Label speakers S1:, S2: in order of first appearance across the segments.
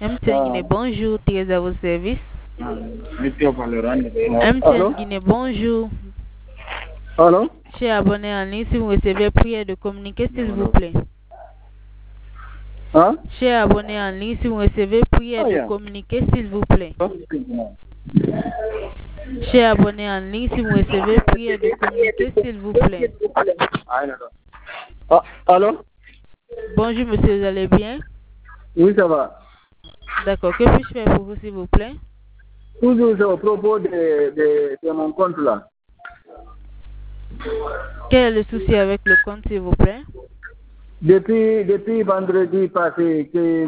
S1: MTN Guinée, bonjour, très à vos services. MTN Guinée, bonjour.
S2: Allô?
S1: Cher abonné en ligne, si vous recevez prière de communiquer, s'il vous plaît.
S2: Hein?
S1: Cher abonné en ligne, si vous recevez prière de communiquer, s'il vous plaît. Cher abonné en ligne, si vous recevez prière de communiquer, s'il vous plaît.
S2: Allô?
S1: Bonjour, monsieur, vous allez bien?
S2: Oui, ça va.
S1: D'accord, que puis-je faire pour vous, s'il vous plaît?
S2: Toujours au propos de mon compte là.
S1: Quel est le souci avec le compte, s'il vous plaît?
S2: Depuis vendredi passé, que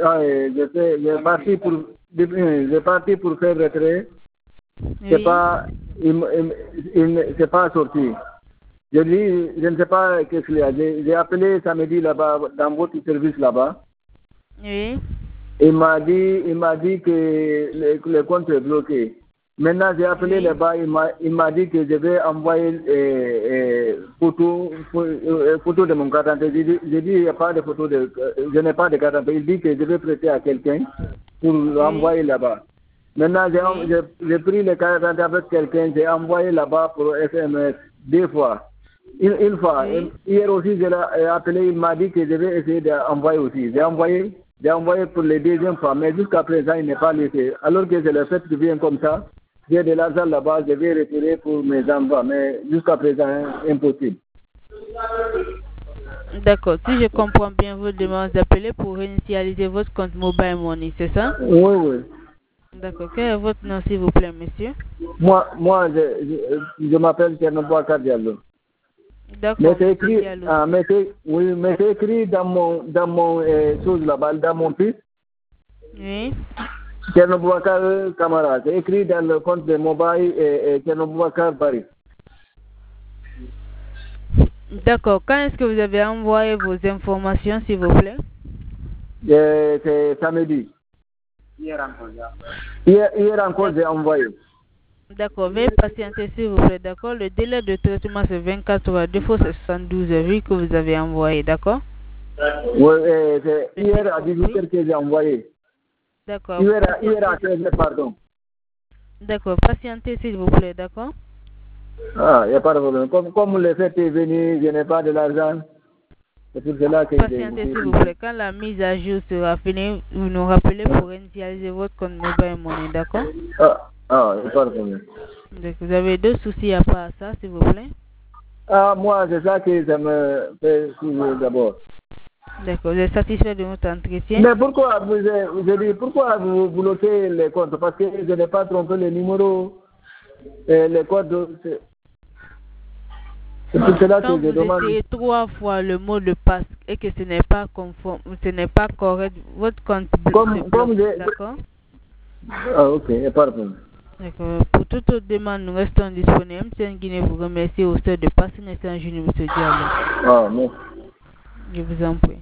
S2: j'ai parti pour faire retrait.
S1: Oui.
S2: C'est pas sorti. Je dis, je ne sais pas qu'est-ce qu'il y a. J'ai appelé samedi là-bas, dans votre service là-bas.
S1: Oui.
S2: Il m'a dit que le compte est bloqué. Maintenant, j'ai appelé là-bas, il m'a dit que je vais envoyer photo de mon carte d'identité. J'ai dit, il n'y a pas de photo je n'ai pas de carte d'identité. Il dit que je vais prêter à quelqu'un pour l'envoyer là-bas. Maintenant, j'ai pris le carte d'identité avec quelqu'un, j'ai envoyé là-bas pour SMS 2 fois. Une fois. Hier aussi, j'ai appelé, il m'a dit que je vais essayer d'envoyer aussi. J'ai envoyé pour la deuxième fois, mais jusqu'à présent, il n'est pas laissé. Alors que c'est le fait que vient comme ça, j'ai de l'argent là-bas, je vais retirer pour mes enfants, mais jusqu'à présent, impossible.
S1: D'accord. Si je comprends bien, vous demandez d'appeler pour réinitialiser votre compte Mobile Money, c'est ça?
S2: Oui, oui.
S1: D'accord. Quel est votre nom, s'il vous plaît, monsieur?
S2: Moi je m'appelle Tchernoboaka Diallo.
S1: D'accord.
S2: Mais c'est écrit dans mon chose là-bas, dans mon fils.
S1: Oui.
S2: Tchernoboaka Camara. C'est écrit dans le compte de Mobile et Tchernoboaka Paris.
S1: D'accord. Quand est-ce que vous avez envoyé vos informations, s'il vous plaît?
S2: C'est samedi. Hier encore, j'ai envoyé.
S1: D'accord. Veuillez patienter, s'il vous plaît. D'accord. Le délai de traitement, c'est 24 heures. Deux fois, c'est 72 heures, vu que vous avez envoyé. D'accord?
S2: Oui, c'est hier à 18h que j'ai envoyé.
S1: D'accord.
S2: Hier à 13h, pardon.
S1: D'accord. Patientez, s'il vous plaît. D'accord?
S2: Ah, il n'y a pas de problème. Comme le fait est venu, je n'ai pas de l'argent. C'est pour cela que
S1: patientez, s'il vous plaît. Quand la mise à jour sera finie, vous nous rappelez pour initialiser votre compte Mobile Money, d'accord?
S2: Il n'y a pas de problème.
S1: Donc, vous avez deux soucis à part ça, s'il vous plaît?
S2: Moi, c'est ça que ça me fait souvent d'abord.
S1: D'accord. Vous êtes satisfait de notre entretien?
S2: Mais pourquoi pourquoi vous bloquez les comptes? Parce que je n'ai pas trompé le numéro et les codes. C'est pour cela que je demande.
S1: Quand vous essayez 3 fois le mot de passe et que ce n'est pas conforme, ce n'est pas correct, votre compte bloque, d'accord?
S2: Ok, il n'y a pas de problème.
S1: D'accord. Pour toute autre demande, nous restons disponibles. MTN Guinée vous remercie au stade de passer un journée, M. Diallo.
S2: Merci.
S1: Je vous en prie.